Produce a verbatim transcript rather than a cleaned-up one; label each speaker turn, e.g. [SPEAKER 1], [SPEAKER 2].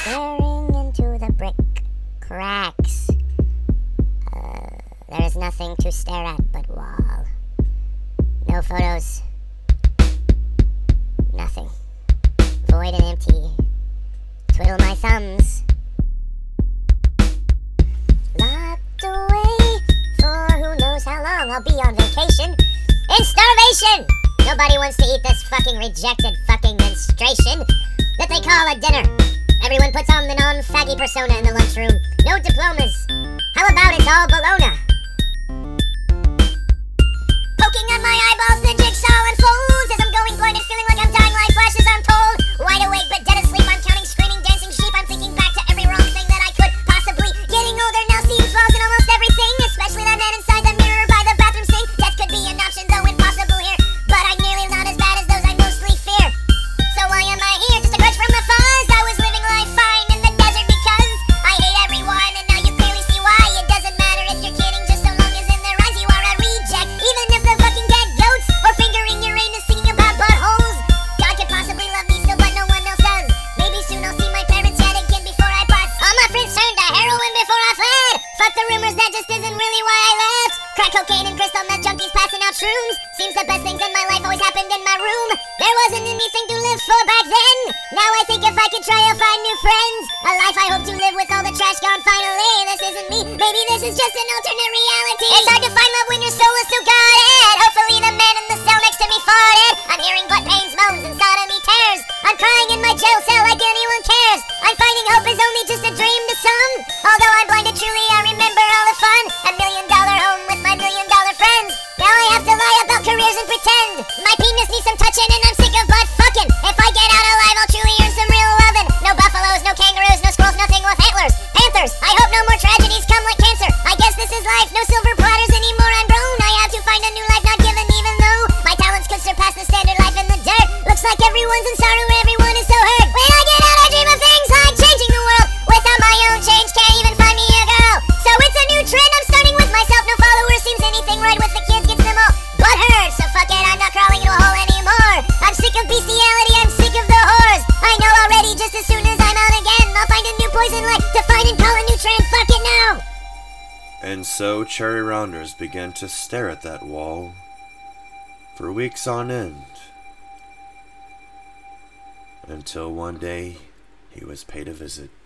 [SPEAKER 1] Staring into the brick cracks. Uh, there is nothing to stare at but wall. No photos. Nothing. Void and empty. Twiddle my thumbs. Locked away for who knows how long I'll be on vacation. In starvation! Nobody wants to eat this fucking rejected fucking menstruation that they call a dinner. Everyone puts on the non-faggy persona in the lunchroom. No diplomas. How about it's all Bologna? Poking at my eyeballs, the jigsaw unfolds as I'm going blinded, feeling like I'm dying like flashes untold. Wide awake but dead asleep, I'm counting screaming, dancing sheep. I'm thinking back to every wrong thing that I could possibly. Getting older now seems flaws in almost everything, especially that man inside the mirror by the bathroom sink. Death could be an option, though impossible here, but I'm nearly not as bad as those I mostly fear. So why am I here? Just a grudge from the fuzz. I was living life fine in the desert because I hate everyone, and now you clearly see why. It doesn't matter if you're kidding, just so long as in their eyes you are a reject. Even if the fucking dead goats or fingering Uranus singing about buttholes. God could possibly love me still, but no one else does. Maybe soon I'll see my parents yet again before I bust. All my friends turned to heroin before I fled. Fuck the rumors, that just isn't really why I left. Crack cocaine and crystal meth junkies passing out shrooms. Seems the best things in my life always happened in my room. There wasn't anything to live for back then. Now I think if I could try, I'll find new friends. A life I hope to live with all the trash gone finally. This isn't me, maybe this is just an alternate reality. It's hard to find love when your soul is so guarded. Hopefully the man in the cell next to me farted. I'm hearing butt pains, moans, and sodomy tears. I'm crying in my jail cell like anyone cares. I'm finding hope is only just a dream to some. Although I'm blinded truly, I remember all the fun. A million dollar home with my million dollar friends. Now I have to lie about careers and pretend. My penis needs some touching and I'm sick of butt fucking. If I get out alive, I'll truly earn some real lovin'. No buffaloes, no kangaroos, no squirrels, nothing with antlers. Panthers, I hope no more tragedies come like cancer. I guess this is life, no silver platters anymore. I'm grown, I have to find a new life not given, even though my talents could surpass the standard life in the dirt. Looks like everyone's in sorrow, everyone is so hurt. When I get out, I dream of things like changing the world. Without my own change, can't even find me a girl. So it's a new trend, I'm starting with myself. No followers, seems anything right with the kids gets them all butt hurt. So fuck it, I'm not crawling into a hole anymore. I'm sick of bestiality, I'm sick of the whores. I know already, just as soon as I'm out again, I'll find a new poison like to find and call a new trend. Fuck it now.
[SPEAKER 2] And so Cherry Rounders began to stare at that wall for weeks on end, until one day he was paid a visit.